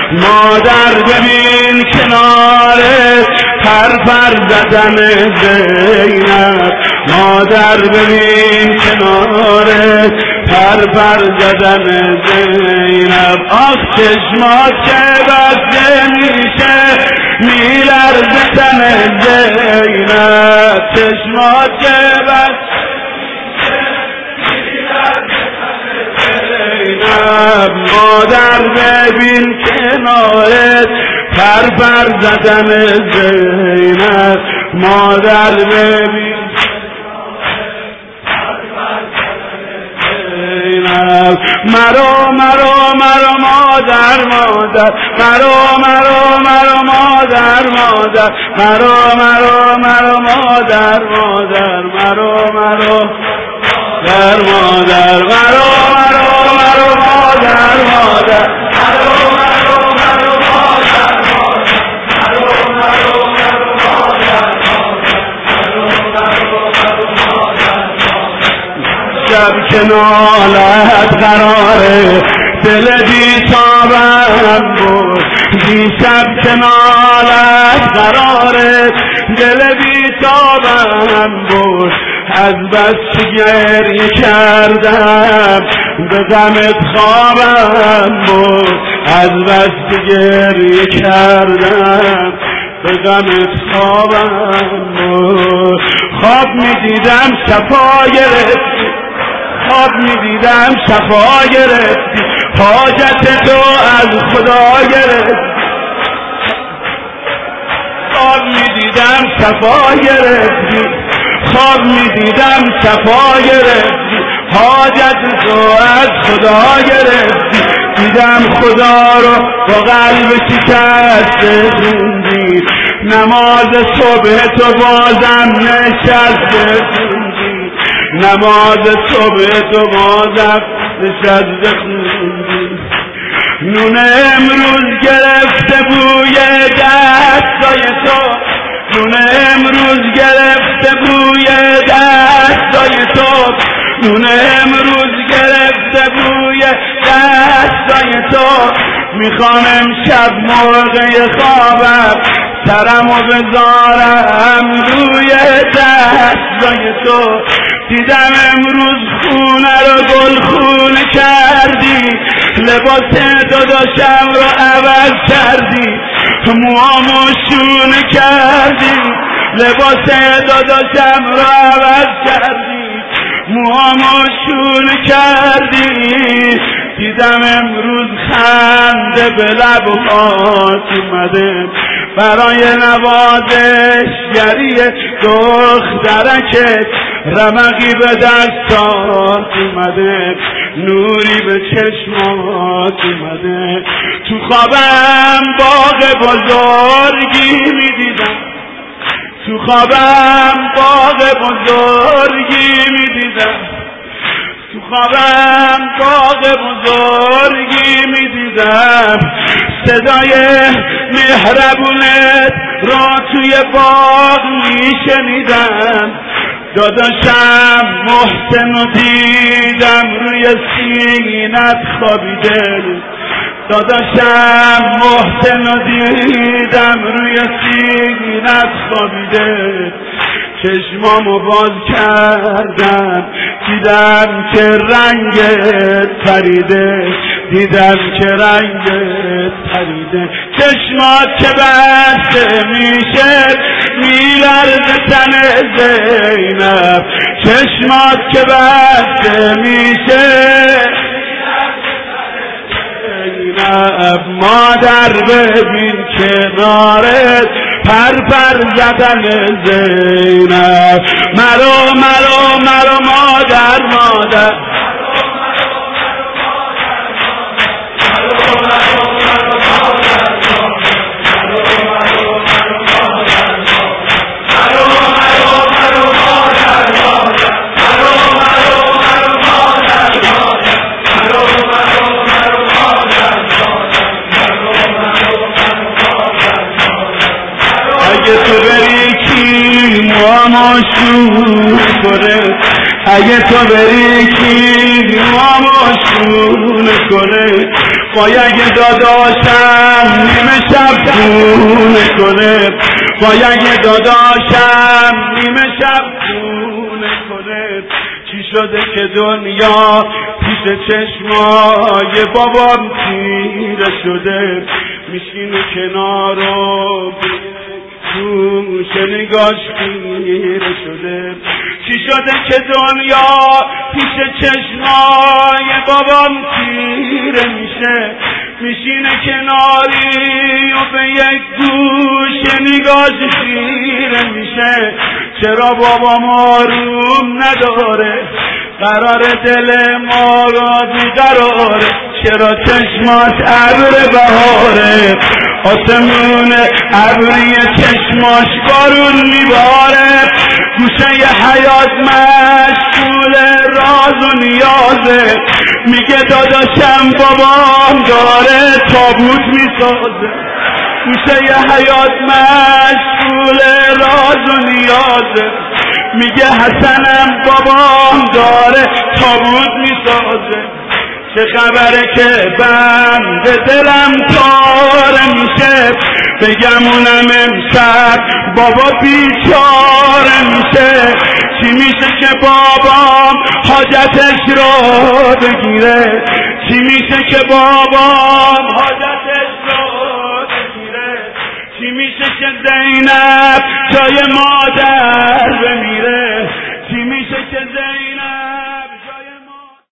مادر ببین کناره پر زدن زینب، مادر ببین کناره پر زدن زینب. آخ چشمات که بسته میشه میلرزه تن زینب، چشمات که بسته مادر ببین کنارت پر زدن زینب، مادر ببین زینب. مرو مادر مادر، مرو مادر مادر، مرو مادر مادر، مرو در مادر، مرو مادر مادر، شب که نالت قراره دل بیتابم بود، دیشب که نالت قراره دل بیتابم بود، از بس که گریه کردم به غمت خوابم بود، از بس که گریه کردم به غمت خوابم بود. خواب میدیدم شفا گرفتی، خواب میدیدم شفا گرفتی، حاجت تو از خدا گرفتی. خواب میدیدم شفا گرفتی، خواب میدیدم شفا گرفتی، حاجت تو از خدا گرفتی. دیدم خدا رو با قلب شکسته خوندی، نماز صبح تو بازم نشسته خوندی، نماز صبح تو بازم نشسته خوندی. نون امروز گرفته بوی دستای تو، نون امروز گرفته بوی دستای تو، نون امروز گرفته بوی دستای تو. میخوام امشب موقع خوابم سرمو بذارم روی دستای تو. دیدم امروز خونه رو گلخون کردی، لباس داداشم رو عوض کردی، موامو شونه کردی، لباس داداشم رو عوض کردی، موامو شونه کردی. دیدم امروز خنده به لبات اومده برای نوازشگری دخترکت، رمقی به دستات اومده، نوری به چشمات اومده. تو خوابم باغ بزرگی میدیدم، تو خوابم باغ بزرگی میدیدم، تو خوابم باغ بزرگی میدیدم. صدای مهربونت را توی باغ میشنیدم. داداشم محسن رو دیدم روی سینت خوابیده، داداشم محسن رو دیدم روی سینت خوابیده. چشمامو باز کردم دیدم که رنگت پریده، دیدم که رنگت پریده. چشمات که بسته میشه میلرزه تن زینب، چشمات که بسته میشه زینب. مادر ببین کنارت پر زدن زینب. مرو مادر مادر، اگه تو بری کی موامو شور کنه، اگه تو بری کی ما شونه کنه، وای اگه داداشم نیمه شب خونه کنه، وای اگه داداشم نیمه شب خونه کنه. چی شده که دنیا پیش چشمای بابام تیره شده، میشینه کنارو گوش نگاش خیره شده. چی شده که دنیا پیش چشمای بابام تیره میشه، میشینه کناری و به یک گوش نگاش خیره میشه. چرا بابام آروم نداره، قرار دل ما را بیقراره، چرا چشماش ابر بهاره، آسمون ابری چشماش بارون میباره. گوشه حیات مشغول راز و نیازه، میگه داداشم بابام داره تابوت میسازه. گوشه حیات مشغول راز و نیازه، میگه حسنم بابام داره تابوت میسازه. چه خبره که بند دلم پاره میشه، بگم اونم امشب بابا بیچاره میشه. چی میشه که بابام حاجتش رو بگیره، چی میشه که بابام حاجتش رو بگیره، چی میشه که زینب جای مادر بمیره.